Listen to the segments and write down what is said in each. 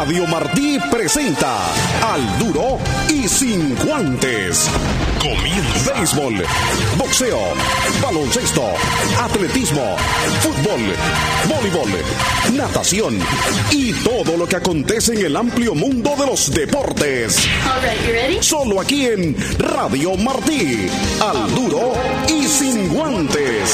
Radio Martí presenta Al Duro y Sin Guantes. Comienza. Béisbol, boxeo, baloncesto, atletismo, fútbol, voleibol, natación y todo lo que acontece en el amplio mundo de los deportes. All right, you ready? Solo aquí en Radio Martí. Al Duro y Sin Guantes.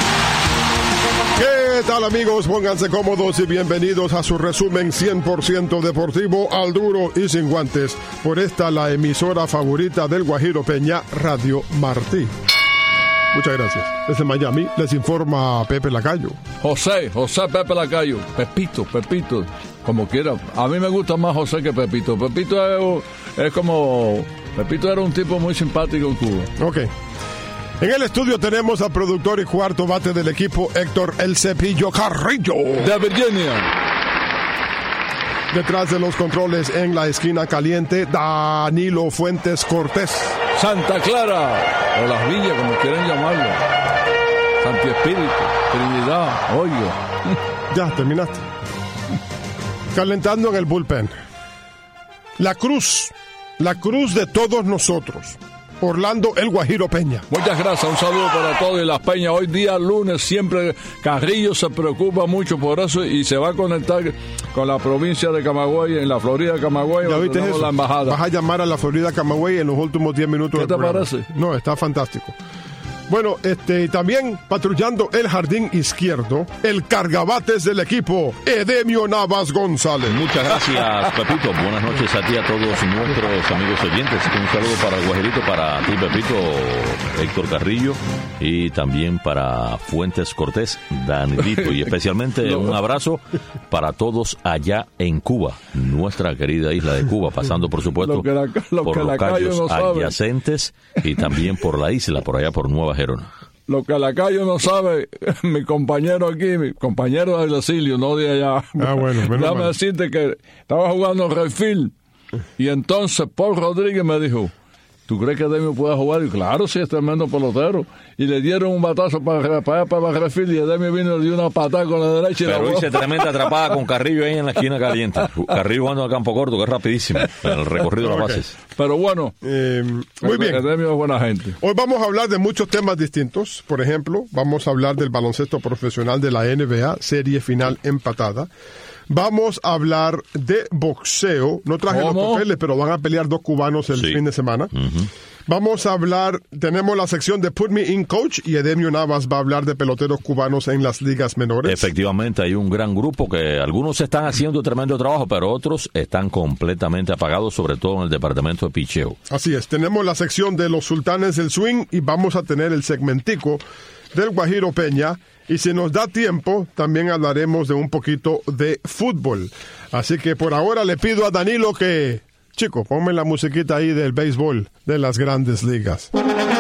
¿Qué tal, amigos? Pónganse cómodos y bienvenidos a su resumen 100% deportivo Al Duro y Sin Guantes por esta, la emisora favorita del Guajiro Peña, Radio Martí. Muchas gracias. Desde Miami les informa Pepe Lacayo. José Pepe Lacayo. Pepito, como quiera. A mí me gusta más José que Pepito. Pepito es como... Pepito era un tipo muy simpático en Cuba. Ok. En el estudio tenemos al productor y cuarto bate del equipo, Héctor El Cepillo Carrillo. De Virginia. Detrás de los controles en la esquina caliente, Danilo Fuentes Cortés. Santa Clara, o Las Villas, como quieran llamarlo. Santi Espíritu, Trinidad, Hoyo. Ya, terminaste. Calentando en el bullpen. La cruz de todos nosotros. Orlando El Guajiro Peña. Muchas gracias, un saludo para todos y las Peñas. Hoy día lunes siempre Carrillo se preocupa mucho por eso y se va a conectar con la provincia de Camagüey, en la Florida de Camagüey. ¿Ya viste eso? La embajada. Vas a llamar a la Florida Camagüey en los últimos 10 minutos. ¿Qué te parece? No, está fantástico. Bueno, también patrullando el jardín izquierdo, el cargabates del equipo, Edemio Navas González. Muchas gracias, Pepito. Buenas noches a ti, a todos nuestros amigos oyentes. Un saludo para el Guajerito, para ti, Pepito, Héctor Carrillo, y también para Fuentes Cortés, Danilito, y especialmente un abrazo para todos allá en Cuba, nuestra querida isla de Cuba, pasando, por supuesto, por los callos adyacentes y también por la isla, por allá por Nueva Gerona. Lo que Lacayo no sabe, mi compañero aquí, mi compañero del exilio, no de allá. Bueno, déjame decirte que estaba jugando Redfield y entonces Paul Rodríguez me dijo, ¿tú crees que Edemio pueda jugar? Y claro, sí, es tremendo pelotero. Y le dieron un batazo para Redfield y Edemio vino y le dio una patada con la derecha. Pero hice tremenda atrapada con Carrillo ahí en la esquina caliente. Carrillo jugando al campo corto, que es rapidísimo, el recorrido de las bases. Pero bueno, muy bien. Edemio es buena gente. Hoy vamos a hablar de muchos temas distintos. Por ejemplo, vamos a hablar del baloncesto profesional de la NBA, serie final empatada. Vamos a hablar de boxeo. No traje los papeles, pero van a pelear dos cubanos el fin de semana. Uh-huh. Vamos a hablar, tenemos la sección de Put Me In Coach y Edemio Navas va a hablar de peloteros cubanos en las ligas menores. Efectivamente, hay un gran grupo que algunos están haciendo tremendo trabajo, pero otros están completamente apagados, sobre todo en el departamento de picheo. Así es, tenemos la sección de los sultanes del swing y vamos a tener el segmentico del Guajiro Peña. Y si nos da tiempo, también hablaremos de un poquito de fútbol. Así que por ahora le pido a Danilo que... Chico, ponme la musiquita ahí del béisbol de las grandes ligas.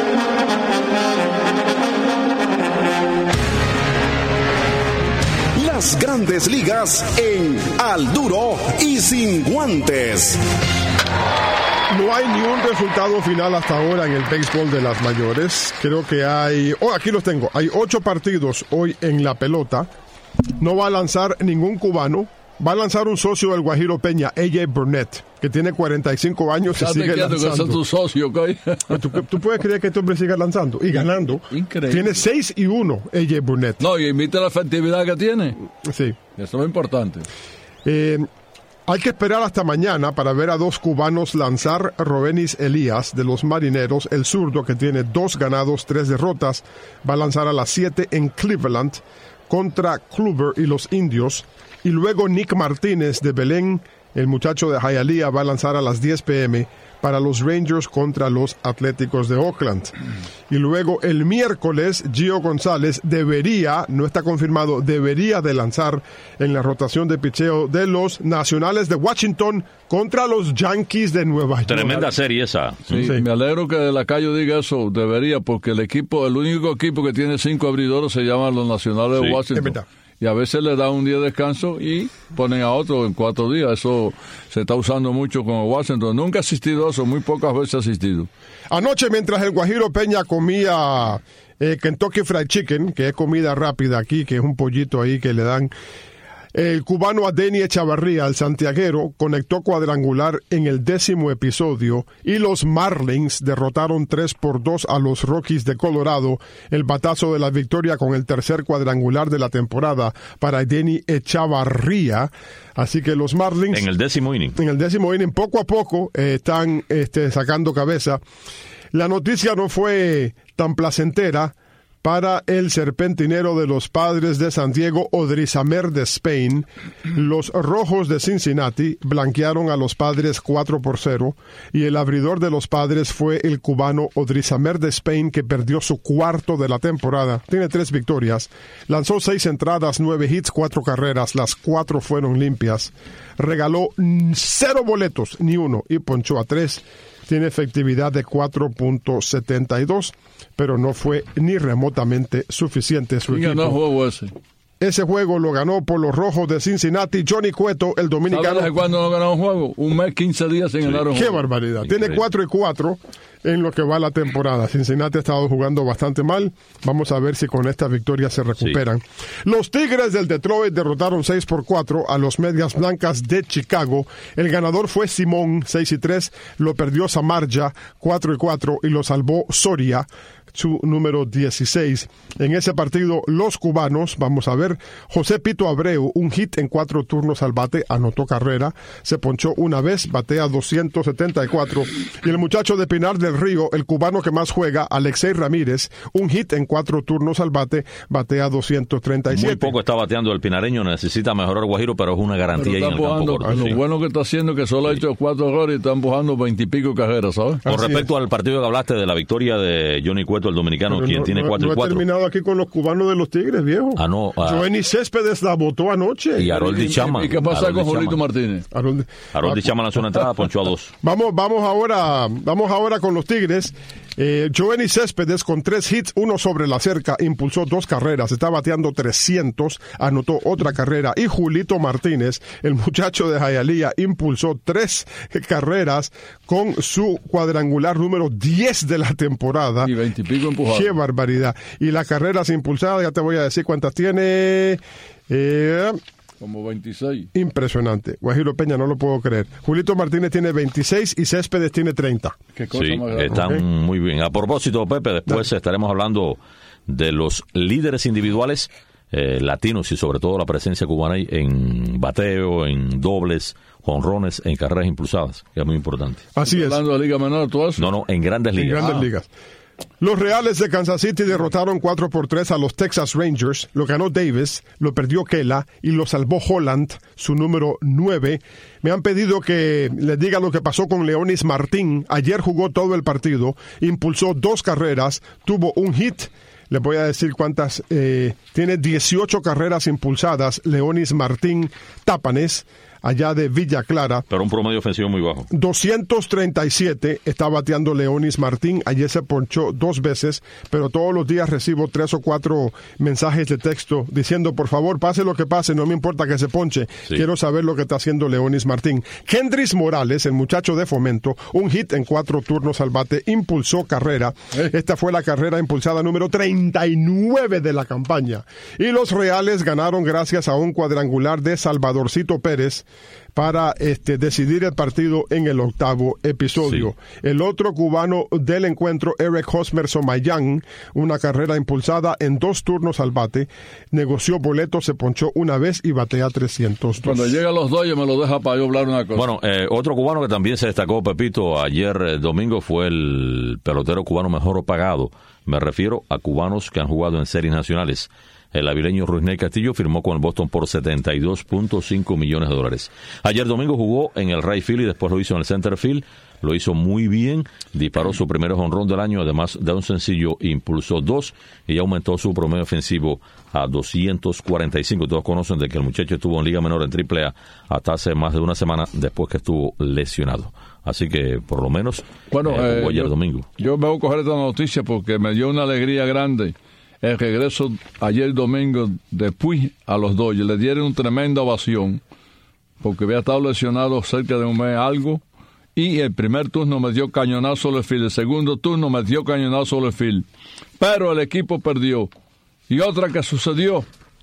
Las grandes ligas en Al Duro y Sin Guantes. No hay ni un resultado final hasta ahora en el béisbol de las mayores. Creo que hay... aquí los tengo. Hay 8 partidos hoy en la pelota. No va a lanzar ningún cubano. Va a lanzar un socio del Guajiro Peña, A.J. Burnett, que tiene 45 años y sigue lanzando. Que tu socio, ¿okay? ¿Tú puedes creer que este hombre siga lanzando y ganando? Increíble. Tiene 6-1 A.J. Burnett. No, y imita la efectividad que tiene. Sí. Eso es importante. Hay que esperar hasta mañana para ver a 2 cubanos lanzar. Robenis Elías de los Marineros, el zurdo que tiene 2 ganados, 3 derrotas, va a lanzar a las 7 en Cleveland contra Kluber y los Indios. Y luego Nick Martínez de Belén, el muchacho de Hialeah, va a lanzar a las 10 p.m. para los Rangers contra los Atléticos de Oakland. Y luego el miércoles, Gio González debería, no está confirmado, debería de lanzar en la rotación de picheo de los Nacionales de Washington contra los Yankees de Nueva York. Tremenda serie esa. Sí, me alegro que Lacayo diga eso, debería, porque el único equipo que tiene 5 abridores se llama los Nacionales de Washington. Es verdad. Y a veces le dan un día de descanso y ponen a otro en 4 días. Eso se está usando mucho con Washington. Nunca ha asistido eso, muy pocas veces ha asistido. Anoche, mientras el Guajiro Peña comía Kentucky Fried Chicken, que es comida rápida aquí, que es un pollito ahí que le dan... El cubano Adeiny Echavarría, el santiaguero, conectó cuadrangular en el 10º episodio y los Marlins derrotaron 3-2 a los Rockies de Colorado. El batazo de la victoria con el tercer cuadrangular de la temporada para Adeiny Echavarría. Así que los Marlins... En el 10º inning. En el 10º inning, poco a poco, están sacando cabeza. La noticia no fue tan placentera para el serpentinero de los Padres de San Diego, Odrisamer Despaigne. Los Rojos de Cincinnati blanquearon a los Padres 4-0 y el abridor de los Padres fue el cubano Odrisamer Despaigne, que perdió su cuarto de la temporada. Tiene 3 victorias. Lanzó 6 entradas, 9 hits, 4 carreras. Las 4 fueron limpias. Regaló 0 boletos, ni uno, y ponchó a 3. Tiene efectividad de 4.72, pero no fue ni remotamente suficiente su equipo. ¿Quién ganó el juego ese? Ese juego lo ganó por los Rojos de Cincinnati, Johnny Cueto, el dominicano. ¿Sabes cuándo no ganó un juego? Un mes, 15 días sin ganar un juego. ¡Qué barbaridad! Tiene 4-4 en lo que va la temporada. Cincinnati ha estado jugando bastante mal. Vamos a ver si con esta victoria se recuperan. Sí. Los Tigres del Detroit derrotaron 6-4 a los Medias Blancas de Chicago. El ganador fue Simón, 6-3. Lo perdió Samardzija, 4-4. Y lo salvó Soria, su número 16. En ese partido, los cubanos, vamos a ver, José Pito Abreu, un hit en 4 turnos al bate, anotó carrera, se ponchó una vez, batea 274. Y el muchacho de Pinar del Río, el cubano que más juega, Alexei Ramírez, un hit en 4 turnos al bate, batea 237. Muy poco está bateando el pinareño, necesita mejorar Guajiro, pero es una garantía ahí en el campo corto. Lo bueno que está haciendo que solo ha hecho 4 errores y está empujando 20 y pico carreras, ¿sabes? Con respecto al partido que hablaste de la victoria de Johnny Cueto, el dominicano, pero quien tiene 4-4. No he terminado aquí con los cubanos de los Tigres, viejo. Joenny Céspedes la votó anoche. Y Harold Chama. ¿Y qué pasa con Julito Martínez? Harold Chama lanzó una entrada, ponchó a 2. Vamos ahora con los Tigres. Joenny Céspedes con 3 hits, 1 sobre la cerca, impulsó 2 carreras, está bateando 300, anotó otra carrera. Y Julito Martínez, el muchacho de Hialeah, impulsó 3 carreras con su cuadrangular número 10 de la temporada. Y 20 y pico empujados. ¡Qué barbaridad! Y las carreras impulsadas, ya te voy a decir cuántas tiene. Como 26. Impresionante. Guajiro Peña, no lo puedo creer. Julito Martínez tiene 26 y Céspedes tiene 30. ¿Qué cosa sí, más están muy bien. A propósito, Pepe, después estaremos hablando de los líderes individuales latinos y sobre todo la presencia cubana en bateo, en dobles, jonrones, en carreras impulsadas, que es muy importante. Así es. ¿Hablando de Liga Menor, todo eso? No, en Grandes Ligas. En Grandes Ligas. Los Reales de Kansas City derrotaron 4-3 a los Texas Rangers. Lo ganó Davis, lo perdió Kela y lo salvó Holland, su número 9. Me han pedido que les diga lo que pasó con Leonis Martín. Ayer jugó todo el partido, impulsó 2 carreras, tuvo un hit. Les voy a decir cuántas. Tiene 18 carreras impulsadas, Leonis Martín Tápanes, allá de Villa Clara. Pero un promedio ofensivo muy bajo. 237 está bateando Leonis Martín. Ayer se ponchó 2 veces, pero todos los días recibo 3 o 4 mensajes de texto diciendo, por favor, pase lo que pase, no me importa que se ponche. Sí. Quiero saber lo que está haciendo Leonis Martín. Kendrys Morales, el muchacho de Fomento, un hit en 4 turnos al bate, impulsó carrera. Esta fue la carrera impulsada número 39 de la campaña. Y los Reales ganaron gracias a un cuadrangular de Salvadorcito Pérez para decidir el partido en el 8º episodio. Sí. El otro cubano del encuentro, Eric Hosmer Somayán, una carrera impulsada en 2 turnos al bate, negoció boletos, se ponchó una vez y batea 302. Cuando llega a los Dodgers me lo deja para yo hablar una cosa. Bueno, otro cubano que también se destacó, Pepito, ayer domingo fue el pelotero cubano mejor pagado. Me refiero a cubanos que han jugado en series nacionales. El avileño Ruisney Castillo firmó con el Boston por $72.5 millones. Ayer domingo jugó en el right field y después lo hizo en el center field. Lo hizo muy bien, disparó su primer jonrón del año, además de un sencillo, impulsó 2 y aumentó su promedio ofensivo a 245. Todos conocen de que el muchacho estuvo en Liga Menor en AAA hasta hace más de una semana después que estuvo lesionado. Así que, por lo menos, jugó ayer domingo. Yo me voy a coger esta noticia porque me dio una alegría grande. El regreso ayer domingo de Puig a los Dodgers. Le dieron una tremenda ovación porque había estado lesionado cerca de un mes algo. Y el primer turno metió cañonazo al field. El segundo turno metió cañonazo al field. Pero el equipo perdió. Y otra que sucedió,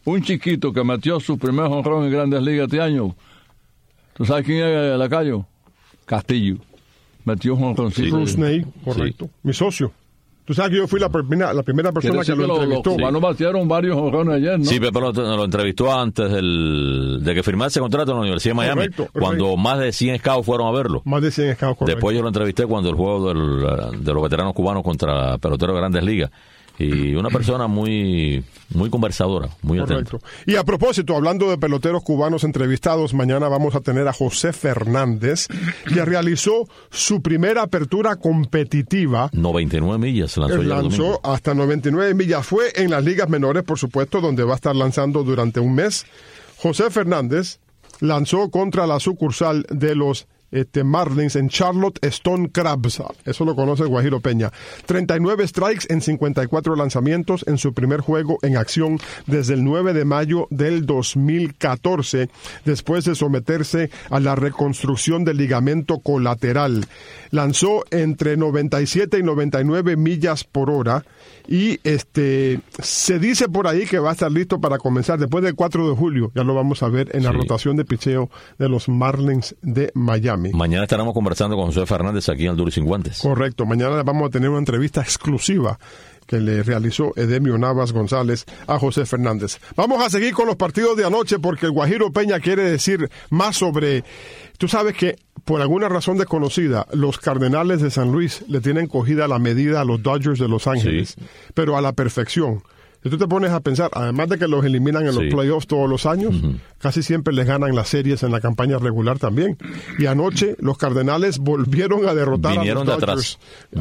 un chiquito que metió su primer jonrón en Grandes Ligas este año. ¿Tú sabes quién es Lacayo? Castillo. Metió un jonroncito. Bruce Ney, correcto. Sí. Mi socio. Tú sabes que yo fui la primera persona que lo entrevistó. Los cubanos batieron varios jonrones ayer, ¿no? Sí, pero lo entrevistó antes de que firmara ese contrato en la Universidad de Miami. Correcto. Cuando más de 100 scouts fueron a verlo. Más de 100 scouts, correcto. Después yo lo entrevisté cuando el juego de los veteranos cubanos contra peloteros de Grandes Ligas. Y una persona muy conversadora, muy atenta. Y a propósito, hablando de peloteros cubanos entrevistados, mañana vamos a tener a José Fernández, que realizó su primera apertura competitiva. 99 millas lanzó hasta 99 millas. Fue en las ligas menores, por supuesto, donde va a estar lanzando durante un mes. José Fernández lanzó contra la sucursal de los Marlins en Charlotte Stone Crabs. Eso lo conoce Guajiro Peña. 39 strikes en 54 lanzamientos en su primer juego en acción desde el 9 de mayo del 2014, después de someterse a la reconstrucción del ligamento colateral. Lanzó entre 97 y 99 millas por hora y se dice por ahí que va a estar listo para comenzar después del 4 de julio. Ya lo vamos a ver en la rotación de picheo de los Marlins de Miami. Mañana estaremos conversando con José Fernández aquí en El Duro y Sin Guantes. Correcto. Mañana vamos a tener una entrevista exclusiva que le realizó Edemio Navas González a José Fernández. Vamos a seguir con los partidos de anoche porque el Guajiro Peña quiere decir más sobre... Tú sabes que, por alguna razón desconocida, los Cardenales de San Luis le tienen cogida la medida a los Dodgers de Los Ángeles, pero a la perfección. Si tú te pones a pensar, además de que los eliminan en los playoffs todos los años, casi siempre les ganan las series en la campaña regular también. Y anoche los Cardenales volvieron a derrotar a los Dodgers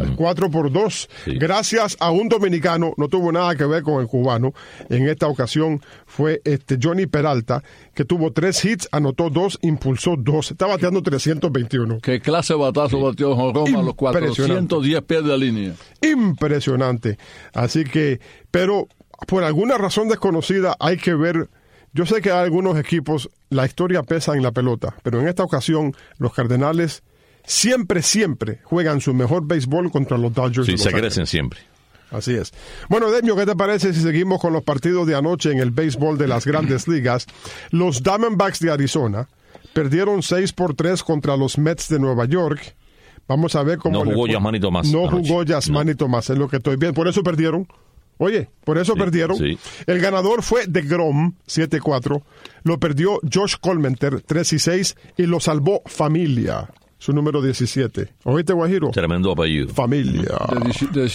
4-2. Sí. Gracias a un dominicano, no tuvo nada que ver con el cubano. En esta ocasión fue Johnny Peralta, que tuvo 3 hits, anotó 2, impulsó 2. Está bateando 321. ¿Qué clase de batazo batió Jonrón a los 410 pies de línea? Impresionante. Así que, pero... por alguna razón desconocida hay que ver, yo sé que hay algunos equipos, la historia pesa en la pelota, pero en esta ocasión los Cardenales siempre juegan su mejor béisbol contra los Dodgers. Sí, se crecen siempre. Así es. Bueno, Demio, ¿qué te parece si seguimos con los partidos de anoche en el béisbol de las Grandes Ligas? Los Diamondbacks de Arizona perdieron 6-3 contra los Mets de Nueva York. Vamos a ver cómo... No jugó Yasmani Tomás. No jugó Yasmani Tomás, es lo que estoy viendo. Por eso perdieron. Oye, por eso perdieron. Sí. El ganador fue DeGrom, 7-4. Lo perdió Josh Collmenter, 3-6. Y lo salvó Familia, su número 17. ¿Oíste, Guajiro? Tremendo apellido. Familia. De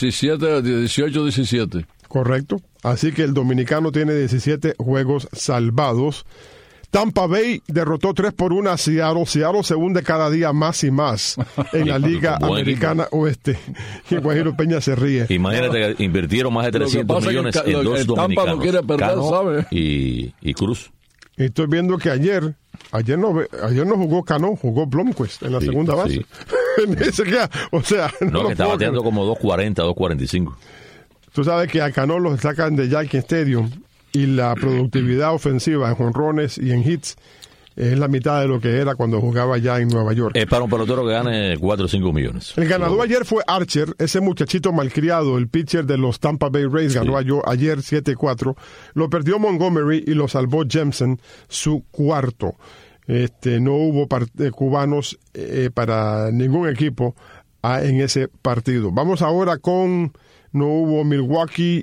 18-17. Correcto. Así que el dominicano tiene 17 juegos salvados. Tampa Bay derrotó 3-1 a Seattle. Seattle se hunde cada día más y más en la Liga Americana Oeste. Y Guajiro Peña se ríe. Imagínate que invirtieron más de 300 millones en dos dominicanos. Tampa no quiere perder, Cano ¿sabe? Y Cruz. Y estoy viendo que ayer no jugó Cano, jugó Blomquist en la segunda base. Sí. O sea, no que está bateando como 2.40, 2.45. Tú sabes que a Cano lo sacan de Yankee Stadium y la productividad ofensiva en jonrones y en hits es la mitad de lo que era cuando jugaba ya en Nueva York. Es para un pelotero que gane 4 o 5 millones. El ganador ayer fue Archer, ese muchachito malcriado, el pitcher de los Tampa Bay Rays, ganó ayer 7-4. Lo perdió Montgomery y lo salvó Jemson, su cuarto. No hubo cubanos para ningún equipo en ese partido. Vamos ahora no hubo Milwaukee,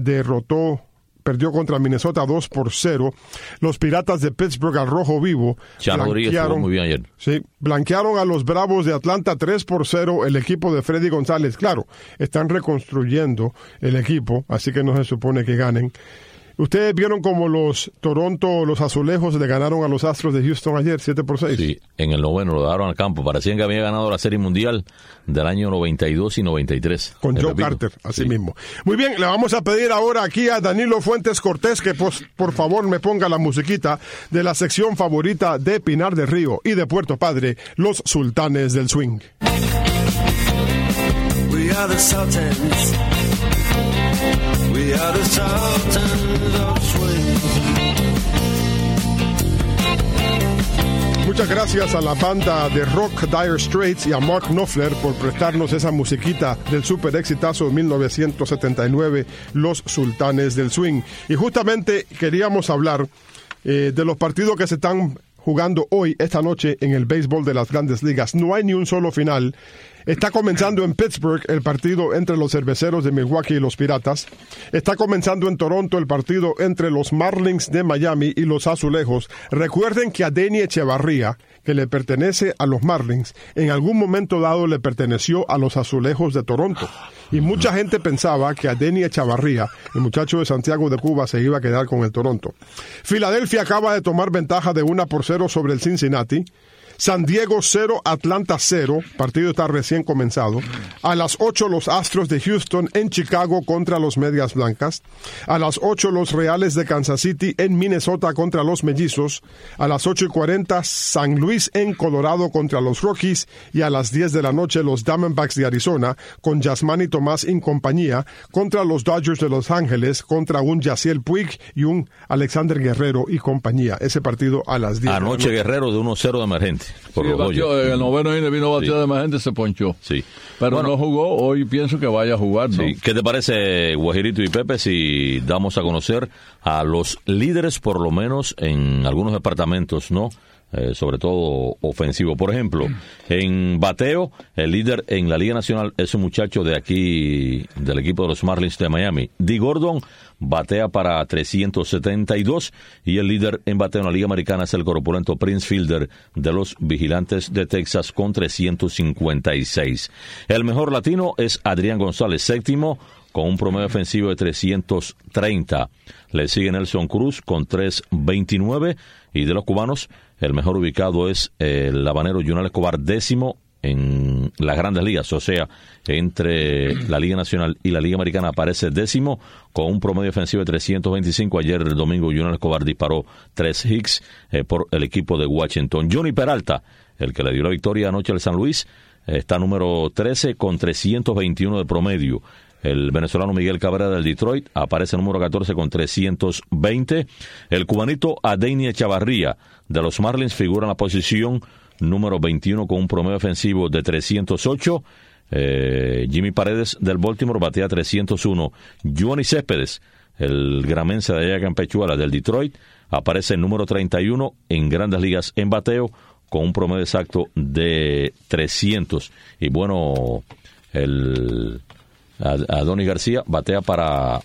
perdió contra Minnesota 2-0. Los Piratas de Pittsburgh al rojo vivo blanquearon, muy bien ayer. Sí, blanquearon a los Bravos de Atlanta 3-0 el equipo de Freddy González. Claro, están reconstruyendo el equipo, así que no se supone que ganen. Ustedes vieron como los Azulejos le ganaron a los Astros de Houston ayer, 7-6. Sí, en el noveno lo daron al campo. Parecían que había ganado la Serie Mundial del año 92 y 93. Con Joe Carter, así mismo. Muy bien, le vamos a pedir ahora aquí a Danilo Fuentes Cortés que por favor me ponga la musiquita de la sección favorita de Pinar del Río y de Puerto Padre, los Sultanes del Swing. We are the Sultans. We are the Sultans of Swing. Muchas gracias a la banda de rock Dire Straits y a Mark Knopfler por prestarnos esa musiquita del super exitazo de 1979, Los Sultanes del Swing. Y justamente queríamos hablar de los partidos que se están jugando hoy, esta noche, en el béisbol de las Grandes Ligas. No hay ni un solo final. Está comenzando en Pittsburgh el partido entre los Cerveceros de Milwaukee y los Piratas. Está comenzando en Toronto el partido entre los Marlins de Miami y los Azulejos. Recuerden que Adeiny Echevarría, que le pertenece a los Marlins, en algún momento dado le perteneció a los Azulejos de Toronto. Y mucha gente pensaba que Adeiny Echevarría, el muchacho de Santiago de Cuba, se iba a quedar con el Toronto. Filadelfia acaba de tomar ventaja de 1-0 sobre el Cincinnati. San Diego 0, Atlanta 0, partido está recién comenzado. A las 8 los Astros de Houston en Chicago contra los Medias Blancas. A las 8 los Reales de Kansas City en Minnesota contra los Mellizos. A las 8:40 San Luis en Colorado contra los Rockies. Y a las 10 de la noche los Diamondbacks de Arizona con Yasmani Tomás en compañía contra los Dodgers de Los Ángeles contra un Yasiel Puig y un Alexander Guerrero y compañía. Ese partido a las 10. Anoche Guerrero de 1-0 de emergente. Sí, batió, en el noveno inning vino batida de más gente, se ponchó. Sí. Pero bueno, no jugó, hoy pienso que vaya a jugar, ¿no? Sí. ¿Qué te parece, Guajirito y Pepe, si damos a conocer a los líderes, por lo menos en algunos departamentos, ¿no? Sobre todo ofensivo. Por ejemplo, en bateo, el líder en la Liga Nacional es un muchacho de aquí, del equipo de los Marlins de Miami. Dee Gordon batea para 372 y el líder en bateo en la Liga Americana es el corpulento Prince Fielder de los Vigilantes de Texas con 356. El mejor latino es Adrián González, séptimo, con un promedio ofensivo de 330. Le sigue Nelson Cruz con 329 y de los cubanos el mejor ubicado es el habanero Yunel Escobar, décimo en las Grandes Ligas, o sea, entre la Liga Nacional y la Liga Americana aparece décimo con un promedio ofensivo de 325. Ayer, el domingo, Yunel Escobar disparó 3 hits por el equipo de Washington. Johnny Peralta, el que le dio la victoria anoche al San Luis, está número 13 con 321 de promedio. El venezolano Miguel Cabrera del Detroit aparece número 14 con 320. El cubanito Adeiny Echevarría de los Marlins figura en la posición número 21 con un promedio ofensivo de 308. Jimmy Paredes del Baltimore batea 301. Johnny Céspedes, el gramense de allá Campechuela del Detroit, aparece en número 31 en Grandes Ligas en bateo con un promedio exacto de 300. Y bueno, el Adonis García batea para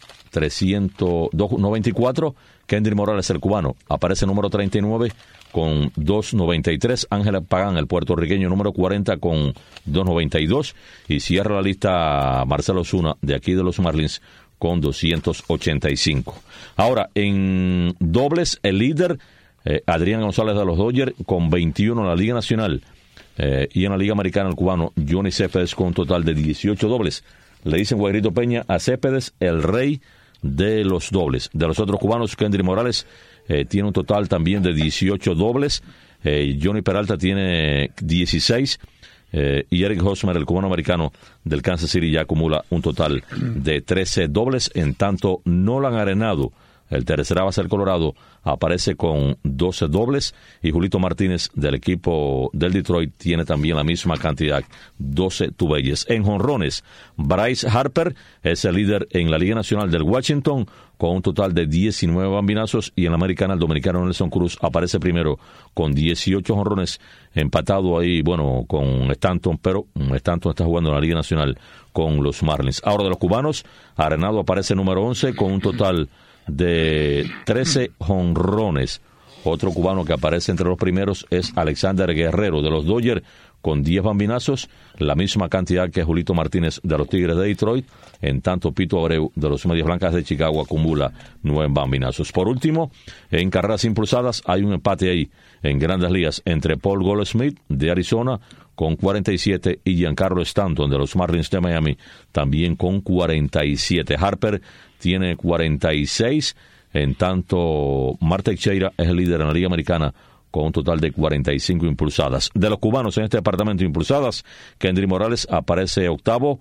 294. Kendry Morales, el cubano, aparece número 39 con 293. Ángel Pagán, el puertorriqueño, número 40 con 292. Y cierra la lista Marcelo Osuna, de aquí de los Marlins, con 285. Ahora, en dobles, el líder, Adrián González de los Dodgers, con 21 en la Liga Nacional. Y en la Liga Americana, el cubano Johnny Céspedes, con un total de 18 dobles. Le dicen, Guairito Peña, a Céspedes el rey de los dobles. De los otros cubanos, Kendry Morales tiene un total también de 18 dobles. Johnny Peralta tiene 16. Y Eric Hosmer, el cubano americano del Kansas City, ya acumula un total de 13 dobles. En tanto, Nolan Arenado, el tercera base del Colorado, aparece con 12 dobles. Y Julito Martínez, del equipo del Detroit, tiene también la misma cantidad, 12 tubelles. En jonrones, Bryce Harper es el líder en la Liga Nacional del Washington, con un total de 19 bambinazos. Y en la Americana, el dominicano Nelson Cruz aparece primero con 18 jonrones, empatado ahí, bueno, con Stanton, pero Stanton está jugando en la Liga Nacional con los Marlins. Ahora, de los cubanos, Arenado aparece número 11 con un total de 13 jonrones. Otro cubano que aparece entre los primeros es Alexander Guerrero de los Dodgers, con 10 bambinazos, la misma cantidad que Julito Martínez de los Tigres de Detroit. En tanto, Pito Abreu de los Medias Blancas de Chicago acumula 9 bambinazos. Por último, en carreras impulsadas hay un empate ahí en Grandes Ligas entre Paul Goldschmidt de Arizona con 47 y Giancarlo Stanton de los Marlins de Miami también con 47. Harper tiene 46, en tanto Marte Teixeira es el líder en la Liga Americana con un total de 45 impulsadas. De los cubanos en este departamento impulsadas, Kendry Morales aparece octavo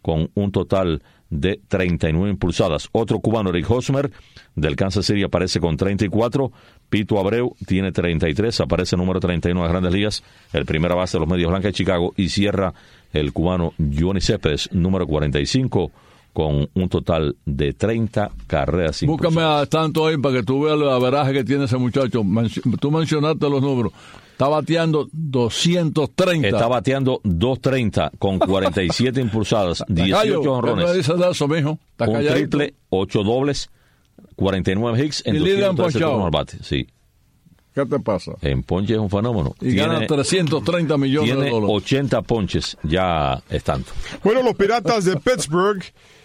con un total de 39 impulsadas. Otro cubano, Eric Hosmer, del Kansas City, aparece con 34. Pito Abreu tiene 33, aparece número 31 en Grandes Ligas, el primera base de los Medias Blancas de Chicago, y cierra el cubano Johnny Céspedes, número 45, con un total de 30 carreras impulsadas. Búscame a tanto ahí para que tú veas el averaje que tiene ese muchacho. Tú mencionaste los números. Está bateando 230. Está bateando 230 con 47 impulsadas, 18 honrones. ¿Qué me dices de eso, mijo? Un triple, 8 dobles, 49 hits en 213 turnos al bate. Sí. ¿Qué te pasa? En ponche es un fenómeno. Y gana 330 millones de dólares. 80 ponches ya estando. Bueno, los Piratas de Pittsburgh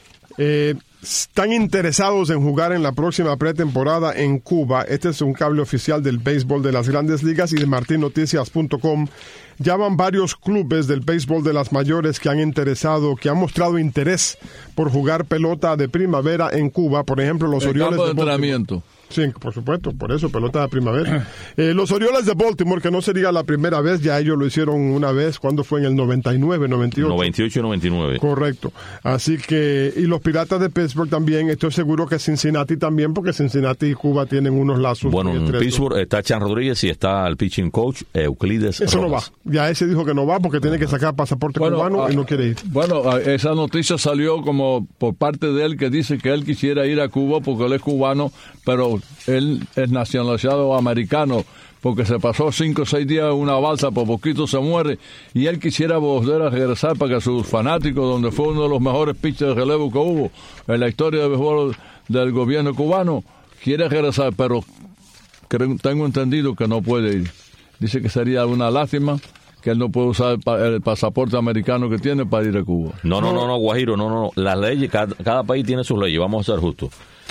están interesados en jugar en la próxima pretemporada en Cuba. Este es un cable oficial del béisbol de las Grandes Ligas y de martinnoticias.com. Ya van varios clubes del béisbol de las mayores que han mostrado interés por jugar pelota de primavera en Cuba. Por ejemplo, los Orioles de entrenamiento. Sí, por supuesto, por eso, pelota de primavera. Los Orioles de Baltimore, que no sería la primera vez, ya ellos lo hicieron una vez, cuando fue en el 99, 98. 98 y 99. Correcto. Así que, y los Piratas de Pittsburgh también, estoy seguro que Cincinnati también, porque Cincinnati y Cuba tienen unos lazos. Bueno, en Pittsburgh está Chan Rodríguez y está el pitching coach Euclides Eso Rojas. no va. Ya ese dijo que no va porque tiene que sacar pasaporte cubano y no quiere ir. Bueno, esa noticia salió como por parte de él, que dice que él quisiera ir a Cuba porque él es cubano, pero él es nacionalizado americano porque se pasó 5 o 6 días en una balsa, por poquito se muere, y él quisiera volver a regresar para que sus fanáticos, donde fue uno de los mejores pitchers de relevo que hubo en la historia de béisbol del gobierno cubano, quiere regresar, pero tengo entendido que no puede ir. Dice que sería una lástima que él no puede usar el pasaporte americano que tiene para ir a Cuba. No, Guajiro, no. Las leyes, cada país tiene sus leyes, vamos a ser justos.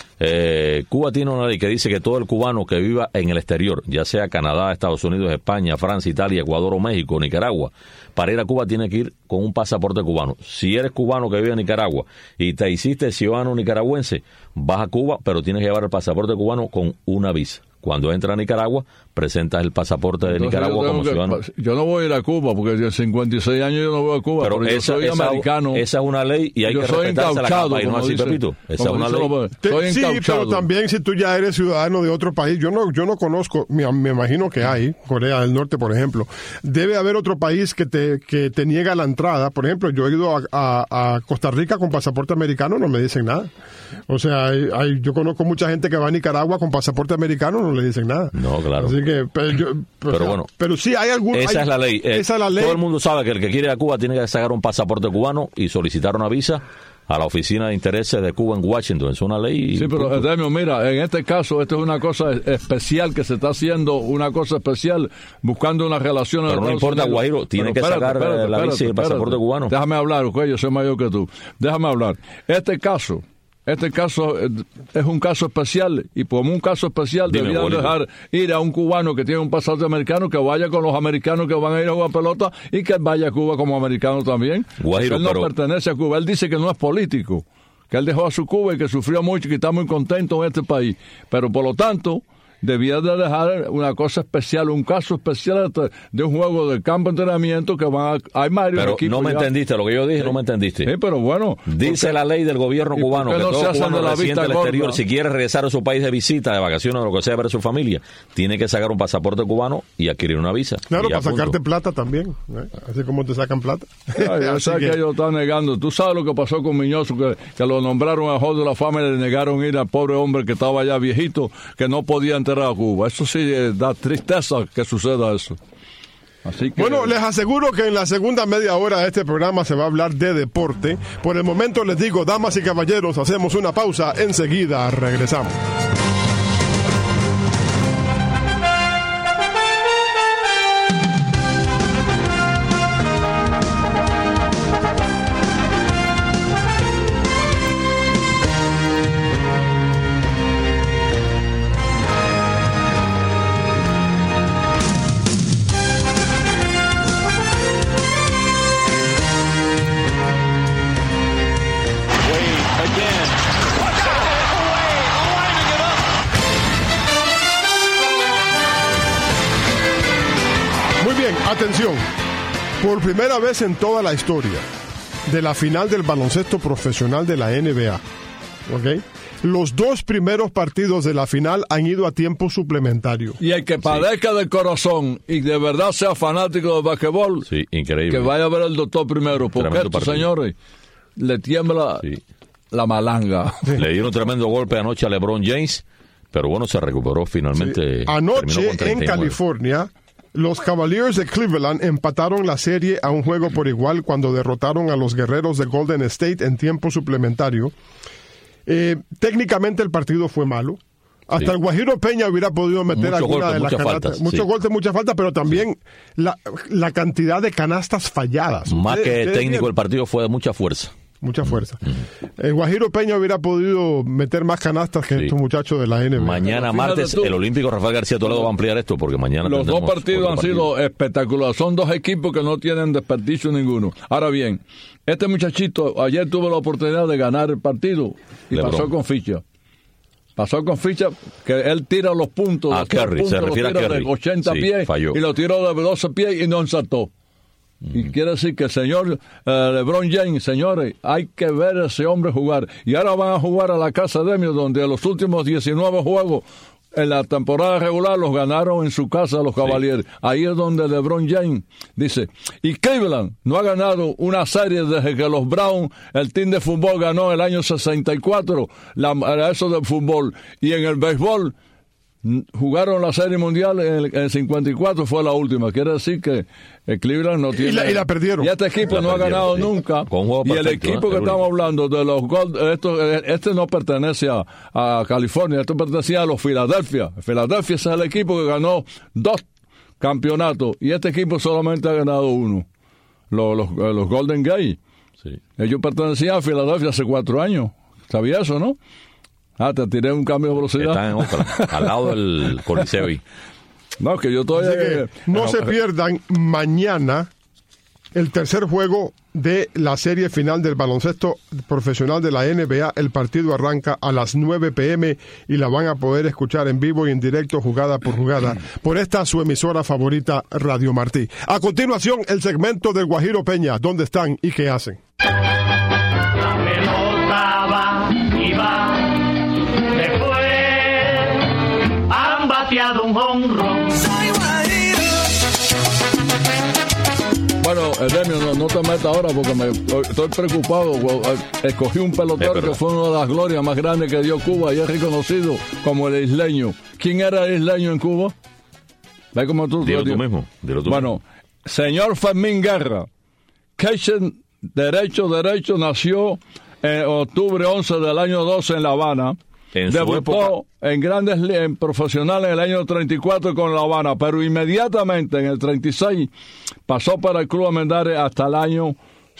Cuba tiene una ley que dice que todo el cubano que viva en el exterior, ya sea Canadá, Estados Unidos, España, Francia, Italia, Ecuador o México, Nicaragua, para ir a Cuba tiene que ir con un pasaporte cubano. Si eres cubano que vive en Nicaragua y te hiciste ciudadano nicaragüense, vas a Cuba, pero tienes que llevar el pasaporte cubano con una visa. Cuando entras a Nicaragua, presentas el pasaporte de Nicaragua como ciudadano. Yo no voy a ir a Cuba, porque de 56 años yo no voy a Cuba, pero yo soy americano. Esa es una ley y hay que respetarse la capa y no así, Pepito. Esa es una ley. Sí, pero también si tú ya eres ciudadano de otro país, yo no conozco, me imagino que hay, Corea del Norte, por ejemplo. Debe haber otro país que te niega la entrada. Por ejemplo, yo he ido a Costa Rica con pasaporte americano, no me dicen nada. O sea, yo conozco mucha gente que va a Nicaragua con pasaporte americano, no le dicen nada. No, claro. Así que, pero sí hay algún... Esa es la ley. Esa es la ley. Todo el mundo sabe que el que quiere ir a Cuba tiene que sacar un pasaporte cubano y solicitar una visa a la Oficina de Intereses de Cuba en Washington. Es una ley. Sí, pero Edemio, mira, en este caso, esto es una cosa especial que se está haciendo, una cosa especial, buscando una relación. Pero no importa, Guajiro, tiene que sacar la visa y el pasaporte cubano. Déjame hablar, ok, yo soy mayor que tú. Déjame hablar. Este caso es un caso especial, y como un caso especial debían dejar ir a un cubano que tiene un pasaporte americano, que vaya con los americanos que van a ir a jugar pelota, y que vaya a Cuba como americano también. Guajiro, él no pertenece a Cuba, él dice que no es político, que él dejó a su Cuba y que sufrió mucho y que está muy contento en este país, pero por lo tanto debía de dejar una cosa especial, un caso especial de un juego de campo de entrenamiento que van a... Hay varios equipos. Pero no me entendiste, lo que yo dije, no me entendiste. Sí, pero bueno. Dice la ley del gobierno cubano que todo cubano residente del exterior, si quiere regresar a su país de visita, de vacaciones o lo que sea, ver a su familia, tiene que sacar un pasaporte cubano y adquirir una visa. Claro, para sacarte plata también, así como te sacan plata. Yo sé que ellos están negando. Tú sabes lo que pasó con Miñoso, que lo nombraron a Hall de la Fama y le negaron ir al pobre hombre que estaba ya viejito, que no podía entrar a Cuba. Eso sí da tristeza que suceda eso. Así que, bueno, les aseguro que en la segunda media hora de este programa se va a hablar de deporte. Por el momento les digo, damas y caballeros, hacemos una pausa, enseguida regresamos. Atención, por primera vez en toda la historia, de la final del baloncesto profesional de la NBA. ¿Ok? Los 2 primeros partidos de la final han ido a tiempo suplementario. Y el que padezca del corazón y de verdad sea fanático del basquetbol, increíble, que vaya a ver al doctor primero, porque estos señores le tiembla la malanga. Le dieron un tremendo golpe anoche a LeBron James, pero bueno, se recuperó finalmente. Anoche en California, los Cavaliers de Cleveland empataron la serie a un juego por igual cuando derrotaron a los Guerreros de Golden State en tiempo suplementario. Técnicamente el partido fue malo. Hasta el Guajiro Peña hubiera podido meter alguna de las canastas. Muchos golpes, muchas faltas, pero también la cantidad de canastas falladas. Más que técnico, el partido fue de mucha fuerza. Mucha fuerza. El Guajiro Peña hubiera podido meter más canastas que estos muchachos de la NBA. Mañana martes, el olímpico Rafael García Toledo va a ampliar esto, porque mañana los 2 partidos han sido espectaculares. Son 2 equipos que no tienen desperdicio ninguno. Ahora bien, este muchachito ayer tuvo la oportunidad de ganar el partido y pasó con ficha. Pasó con ficha que él tira los puntos. Curry, se refiere a Curry. De 80 pies falló. Y lo tiró de 12 pies y no ensartó. Y quiere decir que el señor LeBron James, señores, hay que ver a ese hombre jugar. Y ahora van a jugar a la casa de Demio, donde los últimos 19 juegos en la temporada regular los ganaron en su casa los Cavaliers. Ahí es donde LeBron James dice, y Cleveland no ha ganado una serie desde que los Browns, el team de fútbol, ganó el año 64, eso del fútbol. Y en el béisbol jugaron la Serie Mundial en el 54, fue la última. Quiere decir que el Cleveland no tiene... Y la perdieron. Y este equipo no ha ganado nunca. Y el equipo que estamos hablando, de los este no pertenece a California, esto pertenecía a los Philadelphia. Philadelphia es el equipo que ganó 2 campeonatos, y este equipo solamente ha ganado 1. Los Golden Gate. Ellos pertenecían a Philadelphia hace 4 años. ¿Sabía eso, no? Te tiré un cambio de velocidad. Está en Oakland, al lado del Coliseo. No, que yo estoy... no se pierdan mañana el tercer juego de la serie final del baloncesto profesional de la NBA. El partido arranca a las 9 p.m. y la van a poder escuchar en vivo y en directo, jugada por jugada, por esta su emisora favorita, Radio Martí. A continuación, el segmento del Guajiro Peña. ¿Dónde están y qué hacen? La pelota va y va. Un honrón. Bueno, Demio, no te metas ahora porque estoy preocupado. Escogí un pelotero que fue una de las glorias más grandes que dio Cuba y es reconocido como el isleño. ¿Quién era el isleño en Cuba? ¿Ves cómo tú? Dilo tú mismo. Bueno, señor Fermín Guerra, catcher derecho, nació en octubre 11 del año 12 en La Habana. Debutó en grandes en profesionales en el año 34 con La Habana, pero inmediatamente en el 36 pasó para el Club Armendáriz hasta el año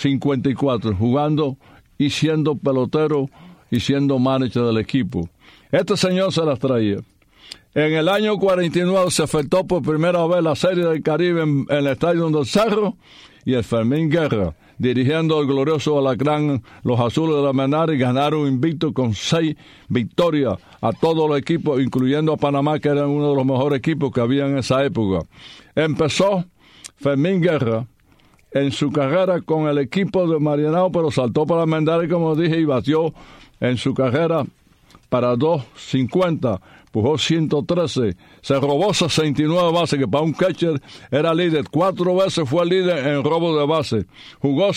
54, jugando y siendo pelotero y siendo manager del equipo. Este señor se las traía. En el año 49 se efectuó por primera vez la Serie del Caribe en el Estadio del Cerro, y el Fermín Guerra, dirigiendo el glorioso Alacrán, los Azules de la Armendáriz, ganaron invicto con 6 victorias a todos los equipos, incluyendo a Panamá, que era uno de los mejores equipos que había en esa época. Empezó Fermín Guerra en su carrera con el equipo de Marianao, pero saltó para Armendáriz, como dije, y batió en su carrera para 250. Pujó 113, se robó 69 bases, que para un catcher era líder. 4 veces fue líder en robo de base. Jugó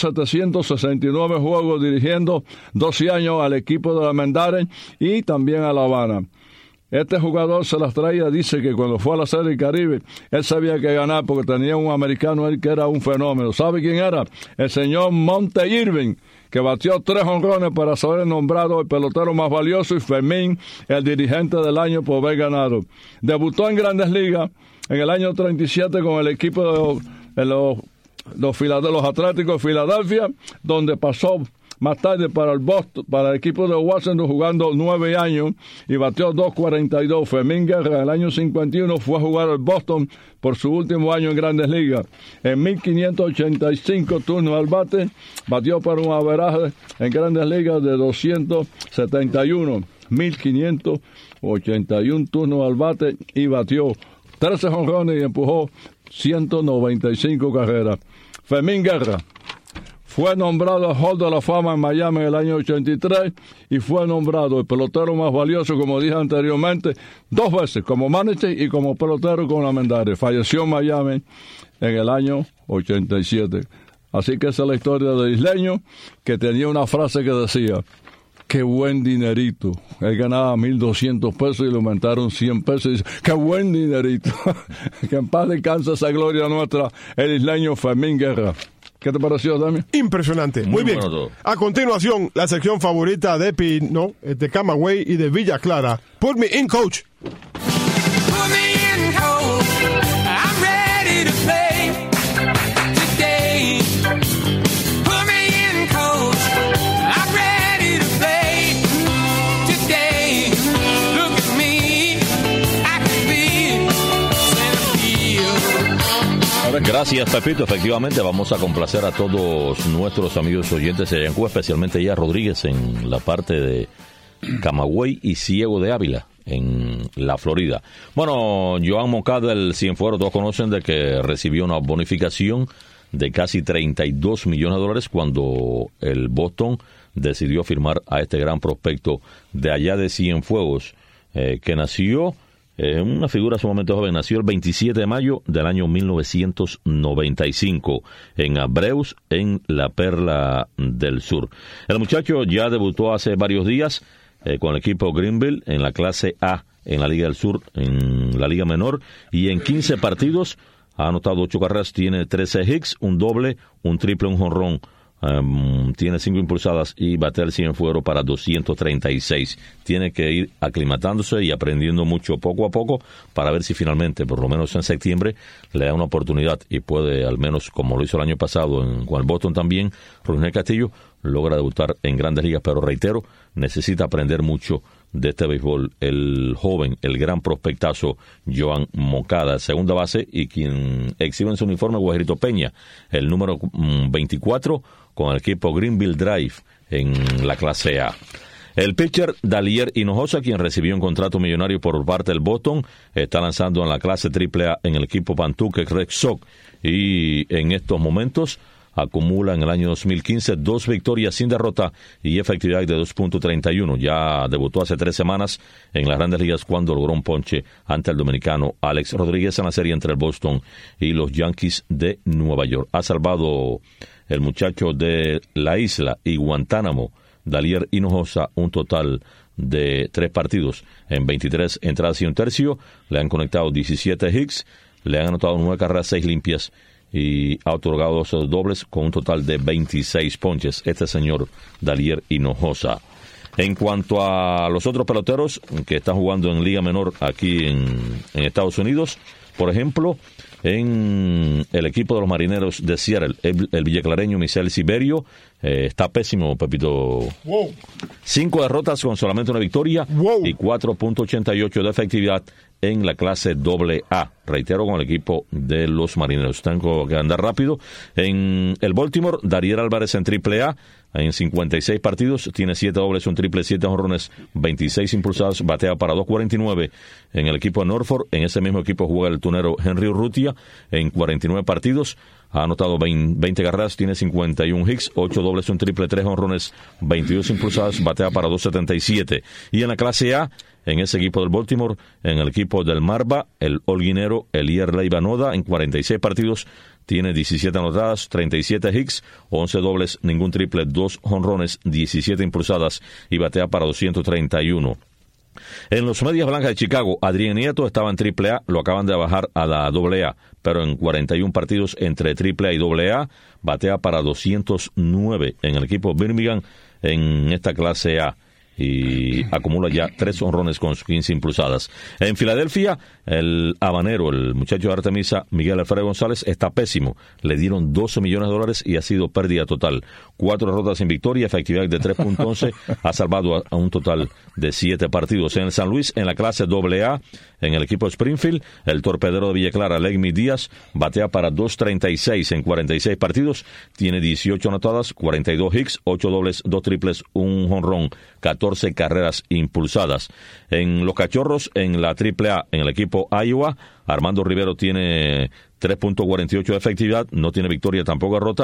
769 juegos, dirigiendo 12 años al equipo de la Armendáriz y también a La Habana. Este jugador se las traía, dice que cuando fue a la Serie del Caribe, él sabía que ganar porque tenía un americano él que era un fenómeno. ¿Sabe quién era? El señor Monte Irving, que batió 3 jonrones para ser nombrado el pelotero más valioso, y Fermín, el dirigente del año por haber ganado. Debutó en Grandes Ligas en el año 37 con el equipo de los Atléticos de Filadelfia, donde pasó más tarde para el equipo de Washington, jugando 9 años y batió 2.42. Fermín Guerra en el año 51 fue a jugar al Boston por su último año en Grandes Ligas. En 1585 turnos al bate, batió para un averaje en Grandes Ligas de 271. 1581 turnos al bate y batió 13 jonrones y empujó 195 carreras. Fermín Guerra fue nombrado Hall de la Fama en Miami en el año 83 y fue nombrado el pelotero más valioso, como dije anteriormente, 2 veces como manager y como pelotero con la medalla. Falleció en Miami en el año 87. Así que esa es la historia del isleño, que tenía una frase que decía: qué buen dinerito. Él ganaba $1,200 y le aumentaron $100 y dice: qué buen dinerito. Que en paz descanse esa gloria nuestra, el isleño Fermín Guerra. ¿Qué te pareció, Damián? Impresionante. Muy bien. Bueno. A continuación, la sección favorita de Pino, de Camagüey y de Villa Clara. Put me in, coach. Put me in, coach. I'm ready to play today. Put me in, coach. I'm ready to play today. Look at me. I can be center field. Gracias, Pepito. Efectivamente, vamos a complacer a todos nuestros amigos oyentes de Yancú, especialmente ya Rodríguez en la parte de Camagüey y Ciego de Ávila en la Florida. Bueno, Joan Moncada, el Cienfuegos, todos conocen de que recibió una bonificación de casi $32 millones cuando el Boston decidió firmar a este gran prospecto de allá de Cienfuegos, que nació, una figura sumamente joven, nació el 27 de mayo del año 1995 en Abreus, en la Perla del Sur. El muchacho ya debutó hace varios días con el equipo Greenville en la clase A en la Liga del Sur, en la Liga Menor, y en 15 partidos ha anotado 8 carreras, tiene 13 hits, un doble, un triple, un jonrón. Tiene 5 impulsadas y bate el Cienfuegos para 236. Tiene que ir aclimatándose y aprendiendo mucho poco a poco para ver si finalmente, por lo menos en septiembre, le da una oportunidad y puede, al menos como lo hizo el año pasado con el Boston también, Rodney Castillo logra debutar en Grandes Ligas, pero reitero, necesita aprender mucho de este béisbol el joven, el gran prospectazo Joan Moncada, segunda base, y quien exhibe en su uniforme Guajarito Peña, el número 24 con el equipo Greenville Drive en la clase A. El pitcher Dalier Hinojosa, quien recibió un contrato millonario por parte del Boston, está lanzando en la clase AAA en el equipo Pawtucket Red Sox, y en estos momentos acumula en el año 2015 2 victorias sin derrota y efectividad de 2.31. Ya debutó hace 3 semanas en las Grandes Ligas cuando logró un ponche ante el dominicano Alex Rodríguez en la serie entre el Boston y los Yankees de Nueva York. Ha salvado el muchacho de la isla y Guantánamo, Dalier Hinojosa, un total de 3 partidos en 23 entradas y un tercio. Le han conectado 17 hits, le han anotado 9 carreras, 6 limpias, y ha otorgado 2 dobles con un total de 26 ponches, este señor Dalier Hinojosa. En cuanto a los otros peloteros que están jugando en Liga Menor aquí en Estados Unidos, por ejemplo, en el equipo de los Marineros de Seattle, el villaclareño Misael Siberio está pésimo, Pepito. Wow. 5 derrotas con solamente una victoria, wow, y 4.88 de efectividad en la clase AA. Reitero, con el equipo de los Marineros. Tengo que andar rápido. En el Baltimore, Dariel Álvarez en AAA, en 56 partidos, tiene 7 dobles, un triple, 7 jonrones, 26 impulsados, batea para 2.49. En el equipo de Norfolk, en ese mismo equipo juega el tunero Henry Urrutia, en 49 partidos, ha anotado 20 carreras, tiene 51 hits, 8 dobles, un triple, 3 jonrones, 22 impulsadas, batea para 2.77. Y en la clase A, en ese equipo del Baltimore, en el equipo del Marva, el holguinero Elier Leivanoda, en 46 partidos, tiene 17 anotadas, 37 hits, 11 dobles, ningún triple, 2 jonrones, 17 impulsadas y batea para 231. En los Medias Blancas de Chicago, Adrián Nieto estaba en AAA, lo acaban de bajar a la AA, pero en 41 partidos entre AAA y AA, batea para 209 en el equipo Birmingham en esta clase A, y acumula ya 3 honrones con 15 impulsadas. En Filadelfia, el habanero, el muchacho de Artemisa, Miguel Alfredo González, está pésimo. Le dieron $12 millones y ha sido pérdida total. 4 derrotas sin victoria, efectividad de 3.11, ha salvado a un total de 7 partidos. En el San Luis, en la clase AA, en el equipo Springfield, el torpedero de Villa Clara, Legmi Díaz, batea para 2.36 en 46 partidos, tiene 18 anotadas, 42 hits, 8 dobles, 2 triples, un jonrón, 14 carreras impulsadas. En los Cachorros, en la AAA, en el equipo Iowa, Armando Rivero tiene 3.48 de efectividad, no tiene victoria, tampoco derrota.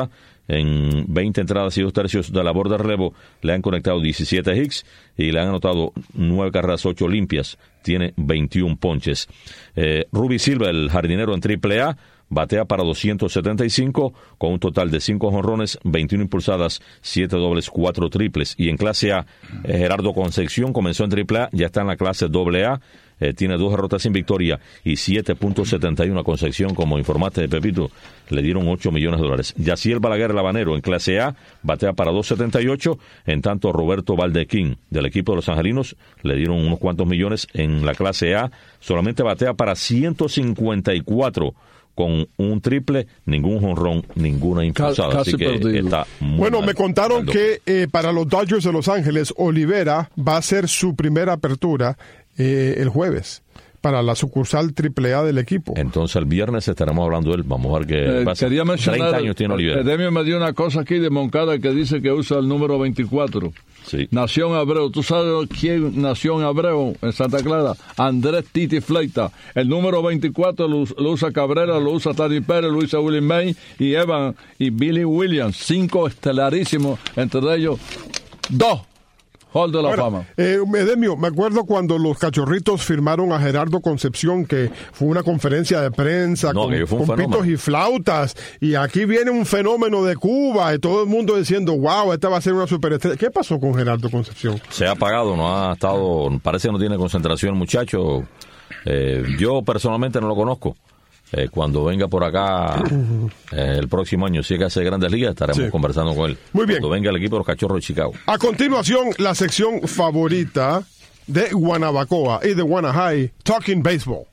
En 20 entradas y 2 tercios de labor de relevo le han conectado 17 hits y le han anotado 9 carreras, 8 limpias. Tiene 21 ponches. Ruby Silva, el jardinero en AAA, batea para 275 con un total de 5 jonrones, 21 impulsadas, 7 dobles, 4 triples. Y en clase A, Gerardo Concepción comenzó en AAA, ya está en la clase AA. Tiene 2 derrotas sin victoria y 7.71 Concepción, como informaste de Pepito, le dieron $8 millones. Yaciel Balaguer, el habanero, en clase A, batea para 2.78, en tanto Roberto Valdequín, del equipo de los angelinos, le dieron unos cuantos millones en la clase A, solamente batea para 154 con un triple, ningún jonrón, ninguna impulsada, así que perdido. está muy Bueno, mal. me contaron que para los Dodgers de Los Ángeles, Olivera va a ser su primera apertura el jueves para la sucursal AAA del equipo. Entonces el viernes estaremos hablando de él, vamos a ver qué pasa. Quería mencionar, 30 años tiene Olivera. Edemio me dio una cosa aquí de Moncada que dice que usa el número 24. Sí. Nació en Abreu. ¿Tú sabes quién nació en Abreu, en Santa Clara? Andrés Titi Fleita. El número 24 lo usa Cabrera, lo usa Tani Pérez, lo usa Willie May y Evan y Billy Williams. 5 estelarísimos, entre ellos 2 Hall de la Fama. Edemio, me acuerdo cuando los Cachorritos firmaron a Gerardo Concepción, que fue una conferencia de prensa No, que fue un con pitos fenómeno. y flautas, y aquí viene un fenómeno de Cuba, y todo el mundo diciendo, wow, esta va a ser una superestrella. ¿Qué pasó con Gerardo Concepción? Se ha apagado, no ha estado, parece que no tiene concentración el muchacho. Yo personalmente no lo conozco. Cuando venga por acá el próximo año, si es que hace Grandes Ligas, estaremos Sí. conversando con él. Muy bien. Cuando venga el equipo de los Cachorros de Chicago. A continuación, la sección favorita de Guanabacoa y de Guanahai, Talking Baseball.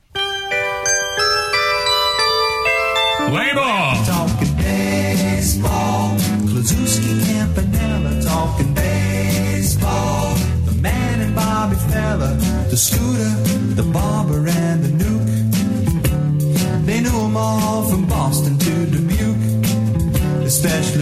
Play ball. Talking baseball, Klazuski, Campanella, talking baseball. The man and Bobby Fella, the Scooter, the Barber and the Nuke. They knew them all from Boston to Dubuque, especially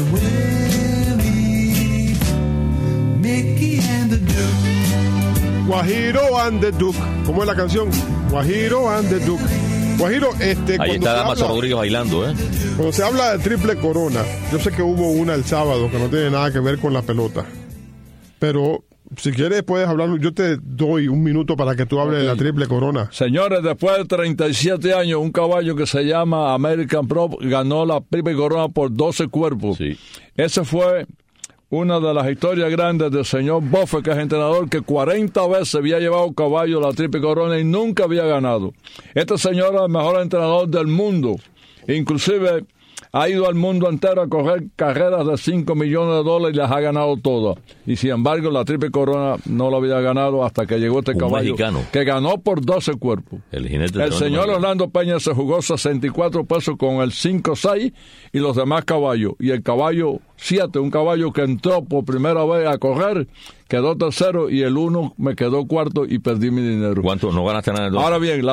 Willie, Mickey and the Duke. Guajiro and the Duke. ¿Cómo es la canción? Guajiro and the Duke. Guajiro, Ahí cuando está se Damaso habla- Rodríguez bailando, Cuando se habla de triple corona, yo sé que hubo una el sábado que no tiene nada que ver con la pelota. Pero si quieres puedes hablar, yo te doy un minuto para que tú hables de la triple corona. Señores, después de 37 años, un caballo que se llama American Prop ganó la triple corona por 12 cuerpos. Sí. Esa fue una de las historias grandes del señor Buffett, que es entrenador, que 40 veces había llevado caballo a la triple corona y nunca había ganado. Este señor es el mejor entrenador del mundo. Inclusive ha ido al mundo entero a correr carreras de $5 millones y las ha ganado todas. Y sin embargo, la triple corona no la había ganado hasta que llegó este Un caballo, mexicano. que ganó por 12 cuerpos. El jinete de El señor Orlando. Orlando Peña se jugó 64 pesos con el 5-6 y los demás caballos. Y el caballo 7, un caballo que entró por primera vez a correr, quedó tercero y el 1 me quedó cuarto y perdí mi dinero. ¿Cuánto? ¿No ganaste nada? Entonces? Ahora bien,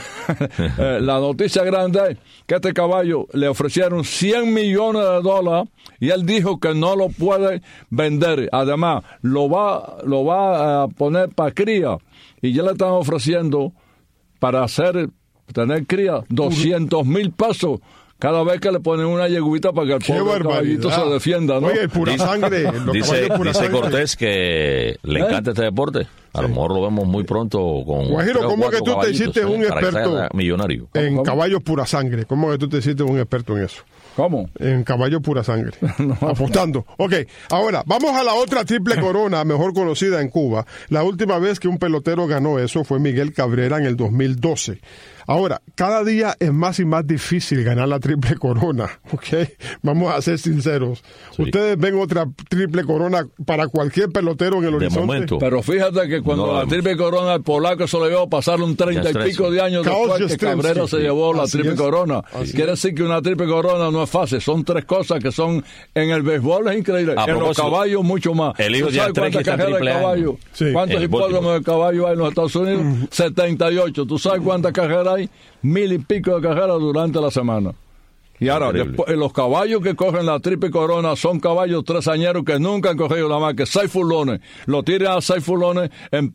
la noticia grande es que este caballo le ofrecieron $100 millones y él dijo que no lo puede vender. Además, lo va a poner para cría y ya le están ofreciendo para tener cría $200,000 cada vez que le ponen una yeguita para que el ¡Qué pobre caballito barbaridad! se defienda, ¿no? Oye, pura sangre. Los Dice caballos pura sangre. Cortés que le encanta este deporte. A lo mejor lo vemos muy pronto con Guajiro, 3 o ¿cómo 4 que tú te caballitos, hiciste un para que sea experto millonario. en ¿Cómo? caballos pura sangre? ¿Cómo que tú te hiciste un experto en eso? ¿Cómo? En caballo pura sangre. Apostando. Ok, ahora, vamos a la otra triple corona, mejor conocida en Cuba. La última vez que un pelotero ganó eso fue Miguel Cabrera en el 2012. Ahora, cada día es más y más difícil ganar la triple corona, ¿ok? Vamos a ser sinceros. Sí. ¿Ustedes ven otra triple corona para cualquier pelotero en el De horizonte? momento. Pero fíjate que cuando No, la triple corona, el polaco se lo llevó a pasar un 30 y pico de años Klaus después que Jastrzębski. Cabrera se llevó la Así triple es. corona. Así Quiere decir que una triple corona no es fácil. Son 3 cosas que son en el béisbol es increíble. A En los propósito, caballos mucho más. el hijo ¿Tú de sabes Andrés cuántas que está en carreras de triple A? caballo? Sí. ¿Cuántos El hipódromos Baltimore. de caballo hay en los Estados Unidos? 78. ¿Tú sabes cuántas carreras hay? 1000 y pico de carreras durante la semana. Y ahora, Increíble. después, los caballos que cogen la Triple Corona son caballos tresañeros que nunca han cogido la más que 6 fulones. Lo tiran a 6 fulones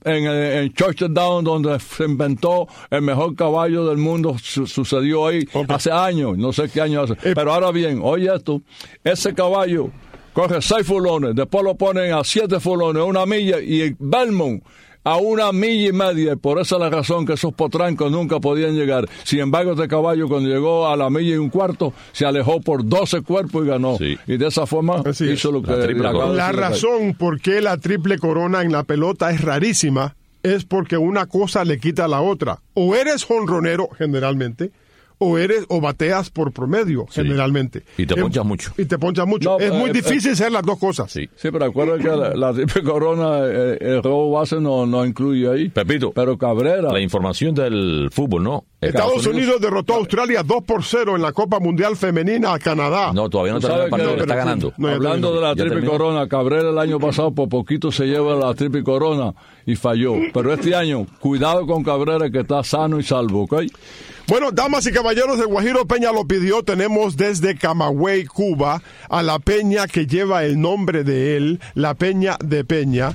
en Churchtown, donde se inventó el mejor caballo del mundo. Sucedió ahí hace años, no sé qué año hace. Pero ahora bien, oye esto, ese caballo coge 6 fulones, después lo ponen a 7 fulones, 1 milla, y el Belmont a 1 milla y media, y por esa es la razón que esos potrancos nunca podían llegar. Sin embargo, este caballo cuando llegó a la 1 milla y un cuarto, se alejó por 12 cuerpos y ganó. Sí. Y de esa forma Así hizo es. lo que La Triple Corona. La acaba de decir. razón por qué la Triple Corona en la pelota es rarísima es porque una cosa le quita a la otra. O eres jonronero, generalmente, o bateas por promedio, Sí. generalmente. Y te ponchas mucho. Y te ponchas mucho. No, es muy difícil ser las dos cosas. Sí. Sí, pero acuérdate que la Triple Corona, el robo base no incluye ahí. Pepito, Pero Cabrera, la información del fútbol, ¿no? Estados Unidos derrotó a Australia 2-0 en la Copa Mundial Femenina a Canadá. No, todavía no Tú termina el sabes partido, que- le está ganando. No, ya hablando de la Ya Triple terminó. Corona, Cabrera el año pasado por poquito se lleva la Triple Corona y falló. Pero este año, cuidado con Cabrera que está sano y salvo, ¿ok? Bueno, damas y caballeros, el Guajiro Peña lo pidió. Tenemos desde Camagüey, Cuba, a la peña que lleva el nombre de él, la Peña de Peña,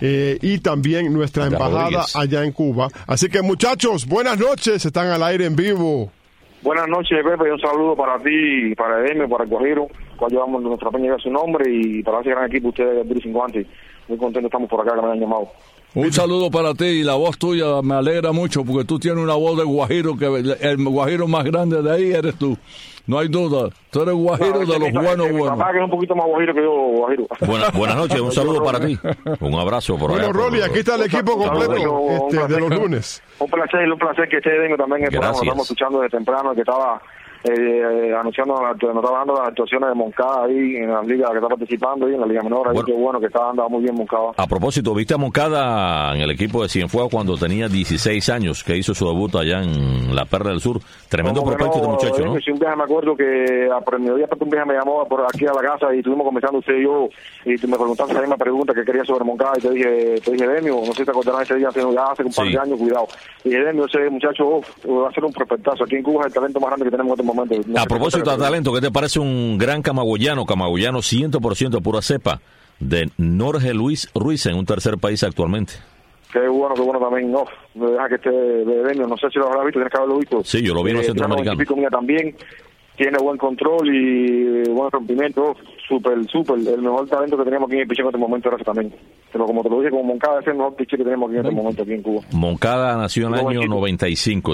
y también nuestra De embajada Rodríguez. allá en Cuba. Así que, muchachos, buenas noches. Están al aire en vivo. Buenas noches, Pepe, y un saludo para ti, para Edeme, para el Guajiro, cual llevamos nuestra peña lleva su nombre, y para ese gran equipo, ustedes de 50. Muy contentos estamos por acá que me han llamado. Un saludo para ti y la voz tuya me alegra mucho porque tú tienes una voz de Guajiro, que el Guajiro más grande de ahí eres tú. No hay duda. Tú eres Guajiro de los buenos Mi buenos. papá, que es un poquito más Guajiro que yo, Guajiro. Buenas noches, un saludo para ti. Un abrazo por Bueno, allá. Rolly, aquí está el equipo Un saludo, completo un placer. de los lunes. Un placer que esté Edeme también en el programa. Gracias. Lo estamos escuchando desde temprano, que estaba anunciando, nos estaba dando las actuaciones de Moncada ahí en la liga que está participando, y en la liga menor, ahí, Bueno. qué bueno que está andando muy bien Moncada. A propósito, ¿viste a Moncada en el equipo de Cienfuegos cuando tenía 16 años, que hizo su debut allá en la Perla del Sur? Tremendo Como que prospecto este muchacho, ¿no? Si un viaje me acuerdo que a mediodía un viaje me llamó por aquí a la casa y estuvimos conversando usted y yo, y tú me preguntaste la misma pregunta que quería sobre Moncada, y te dije, Demio, no sé si te acordarás ese día, ya hace un par Sí. de años, cuidado. Y dije, Demio, ese muchacho va a ser un prospectazo. Aquí en Cuba es el talento más grande que tenemos en este momento. No A sé propósito qué de talento, ¿qué te parece un gran camagüeyano 100% pura cepa, de Jorge Luis Ruiz en un tercer país actualmente? Qué bueno también. No, me deja que esté de Demio, no sé si lo habrás visto, tienes que haberlo visto. Sí, yo lo vi en los centroamericanos. Pico mía también. Tiene buen control y buen rompimiento, súper, el mejor talento que teníamos aquí en el picheo en este momento era ese también. Pero como te lo dije, como Moncada es el mejor picheo que tenemos aquí en este momento aquí en Cuba. Moncada nació en el Muy año buen chico. 95,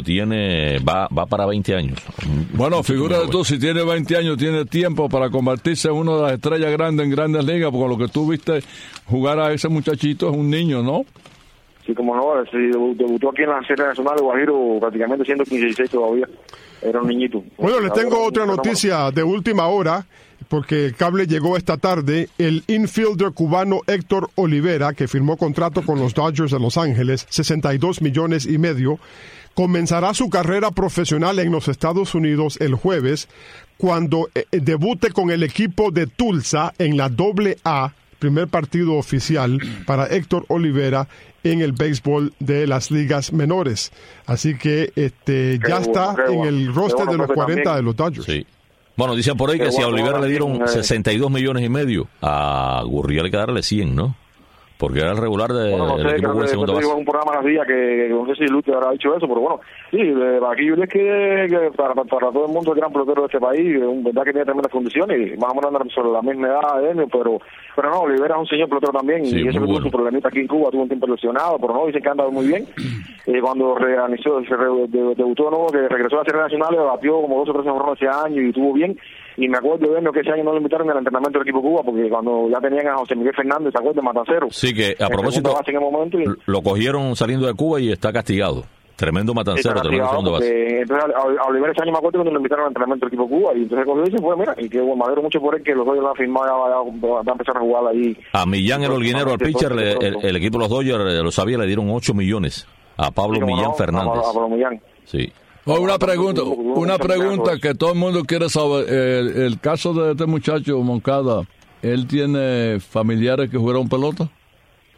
va para 20 años. Bueno, figúrate tú, si tiene 20 años, tiene tiempo para convertirse en una de las estrellas grandes en Grandes Ligas, porque lo que tú viste jugar a ese muchachito es un niño, ¿no? Sí, como no, si debutó aquí en la Serie Nacional de Guajiro prácticamente siendo 16 todavía. Era un niñito. Bueno, les tengo Ahora, otra un noticia de última hora, porque el cable llegó esta tarde. El infielder cubano Héctor Olivera, que firmó contrato con los Dodgers de Los Ángeles, 62 millones y medio, comenzará su carrera profesional en los Estados Unidos el jueves, cuando debute con el equipo de Tulsa en la AA, primer partido oficial para Héctor Olivera en el béisbol de las ligas menores. Así que ya está qué en bueno. el roster Qué de bueno, los Pepe, 40 también. de los Dodgers. Sí. Bueno, dicen por ahí que Qué si a bueno, Olivera le dieron también, 62 millones y medio, a Gurriel hay que darle 100, ¿no? Porque era el regular del Bueno, no sé, equipo creo de que segunda digo base. en un programa las días que no sé si Lute habrá dicho eso, pero bueno, sí, aquí yo es que para todo el mundo es gran pelotero de este país, verdad que tiene tremendas condiciones, y más o menos andan sobre la misma edad de él, pero no, Olivera es un señor pelotero también, Sí, y eso muy que tuvo bueno. su problemita aquí en Cuba, tuvo un tiempo lesionado, pero no, dicen que ha andado muy bien. Cuando debutó de nuevo, que regresó a la Serie Nacional, batió como 2 o 3 jonrones ese año y estuvo bien. Y me acuerdo de verlo que ese año no lo invitaron al entrenamiento del equipo Cuba, porque cuando ya tenían a José Miguel Fernández, ¿se acuerdan? Matancero. Sí, que a En propósito, segunda base en el momento, y lo cogieron saliendo de Cuba y está castigado. Tremendo matancero, está tremendo castigado, segundo base. porque entonces a Olivera ese año me acuerdo cuando lo invitaron al entrenamiento del equipo Cuba, y entonces cogió y se fue, mira, y que bueno, me alegro mucho por él, que los Dodgers lo han firmado, va a empezar a jugar ahí. A Millán, el holguinero, al pitcher, el equipo de los Dodgers, lo sabía, le dieron 8 millones a Pablo Sí, como Millán no, Fernández. a Pablo Millán. Sí. Una pregunta que todo el mundo quiere saber. El caso de este muchacho, Moncada, ¿él tiene familiares que jugaron pelota?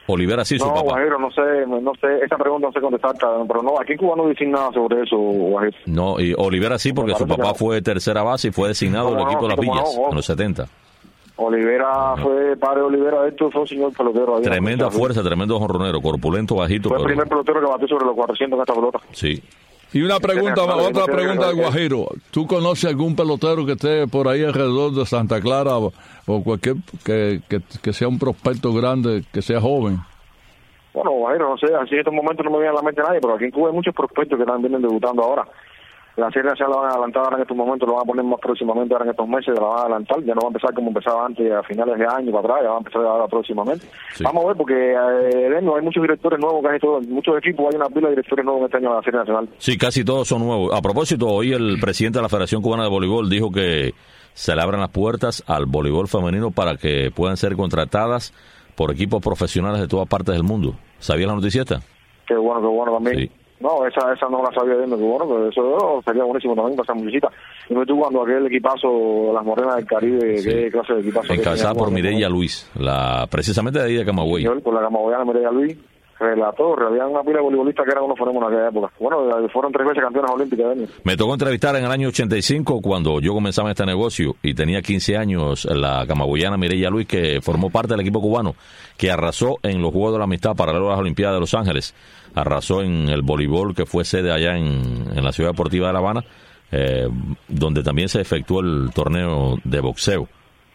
Olivera sí, su No, papá. Guajiro, no sé, esa pregunta no sé contestar, pero no, aquí en Cuba no dicen nada sobre eso, Guajiro. No, y Olivera sí, porque su parece papá que no. fue tercera base y fue designado ¿Cómo del no? equipo de las ¿Cómo Villas no? en los 70. Olivera fue padre de Olivera, esto fue un señor pelotero. Ahí, Tremenda ¿no? fuerza, tremendo jonronero, corpulento, bajito. Fue el pero- primer pelotero que batió sobre los 400 en esta pelota. Sí. Y una pregunta, otra pregunta de Guajiro. ¿Tú conoces algún pelotero que esté por ahí alrededor de Santa Clara o cualquier que sea un prospecto grande, que sea joven? Bueno, Guajiro, no sé, así en estos momentos no me viene a la mente nadie, pero aquí en Cuba hay muchos prospectos que también vienen debutando ahora. La serie nacional la van a adelantar ahora en estos momentos, lo van a poner más próximamente ahora en estos meses, la van a adelantar, ya no va a empezar como empezaba antes a finales de año para atrás, ya va a empezar ahora próximamente. Sí. Vamos a ver, porque hay muchos directores nuevos, casi todos, muchos equipos, hay una pila de directores nuevos en este año de la serie nacional. Sí, casi todos son nuevos. A propósito, hoy el presidente de la Federación Cubana de Voleibol dijo que se le abran las puertas al voleibol femenino para que puedan ser contratadas por equipos profesionales de todas partes del mundo. ¿Sabías la noticia esta? Qué bueno también. Sí. No, esa no la sabía viendo, que bueno, pero eso sería buenísimo también para esa muchachita. Y me tú cuando aquel equipazo, las morenas del Caribe, Sí. qué clase de equipazo. que Encabezada tenía por Cuba, Mireya ¿no? Luis, precisamente de ahí de Camagüey. Señor, por la camagüeyana Mireya Luis, relató, había una pila de voleibolistas que eran unos fenómenos en aquella época. Bueno, fueron 3 veces campeonas olímpicas. ¿Ven? Me tocó entrevistar en el año 85 cuando yo comenzaba este negocio y tenía 15 años la camagüeyana Mireya Luis, que formó parte del equipo cubano que arrasó en los Juegos de la Amistad paralelo a las Olimpiadas de Los Ángeles, arrasó en el voleibol que fue sede allá en la Ciudad Deportiva de La Habana, donde también se efectuó el torneo de boxeo.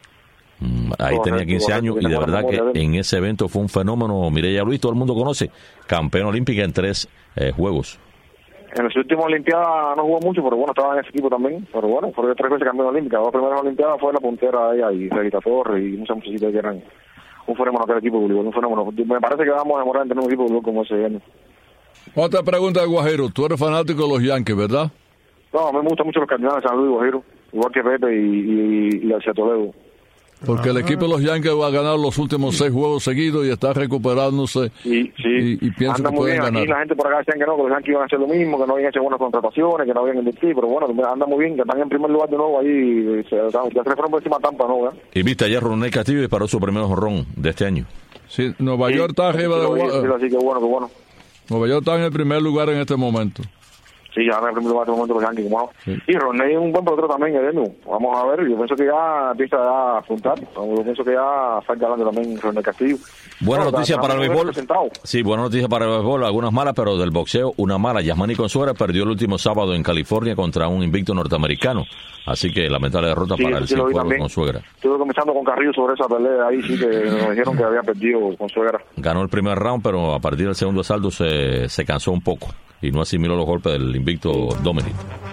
Ahí Correcto, tenía 15 años y de correcto, verdad memoria de que él. en ese evento fue un fenómeno. Mireya Luis, todo el mundo conoce, campeona olímpica en 3 juegos. En las últimas Olimpiadas no jugó mucho, pero bueno, estaba en ese equipo también. Pero bueno, fue 3 veces campeona olímpica. Las primeras Olimpiadas fue la puntera ella y Revita Torres y muchas muchachitas que eran un fenómeno aquel equipo de voleibol, un fenómeno. Me parece que vamos a demorar en tener un equipo de voleibol como ese año. Otra pregunta de Guajiro. Tú eres fanático de los Yankees, ¿verdad? No, a mí me gustan mucho los Cardinales de San Luis, Guajiro, igual que Pepe y García Toledo. Porque el equipo de los Yankees va a ganar los últimos 6 juegos seguidos y está recuperándose. Sí, Y pienso anda que muy pueden bien. ganar. Aquí la gente por acá decían que no, que los Yankees iban a hacer lo mismo, que no habían hecho buenas contrataciones, que no habían invertido, pero bueno, anda muy bien, que están en primer lugar de nuevo ahí, ya se fueron por encima de Tampa, ¿no? ¿verdad? Y viste ayer Ronel Castillo disparó su primer jonrón de este año. Sí, Nueva York está arriba de Así que bueno. Nueva York está en el primer lugar en este momento. Sí, ya en el primer lugar de este momento los Yankees, como no. Y Roney es un buen pelotero también, Edeno. Vamos a ver, yo pienso que ya empieza a apuntar. Yo pienso que ya está ganando también Roney Castillo. Buena Bueno, noticia para el también béisbol. presentado. Sí, buena noticia para el béisbol, algunas malas, pero del boxeo una mala. Yasmani Consuegra perdió el último sábado en California contra un invicto norteamericano. Así que lamentable derrota Sí, para el sí lo vi Cienfuegos también. Consuegra. Estuve conversando con Carrillo sobre esa pelea ahí, sí, que nos dijeron que había perdido con Suegra. Ganó el primer round, pero a partir del segundo asalto se cansó un poco y no asimiló los golpes del invicto Dominic.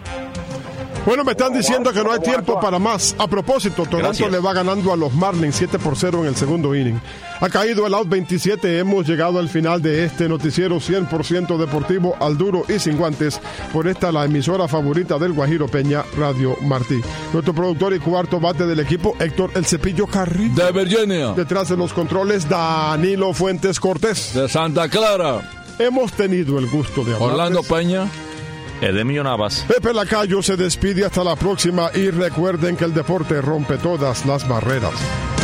Bueno, me están diciendo que no hay tiempo para más. A propósito, Toronto Gracias. le va ganando a los Marlins 7-0 en el segundo inning. Ha caído el out 27. Hemos llegado al final de este noticiero 100% deportivo al duro y sin guantes. Por esta, la emisora favorita del Guajiro Peña, Radio Martí. Nuestro productor y cuarto bate del equipo, Héctor El Cepillo Carrillo. De Virginia, Detrás de los controles, Danilo Fuentes Cortés. de Santa Clara, Hemos tenido el gusto de hablar. Orlando Peña. Edemio Navas. Pepe Lacayo se despide hasta la próxima y recuerden que el deporte rompe todas las barreras.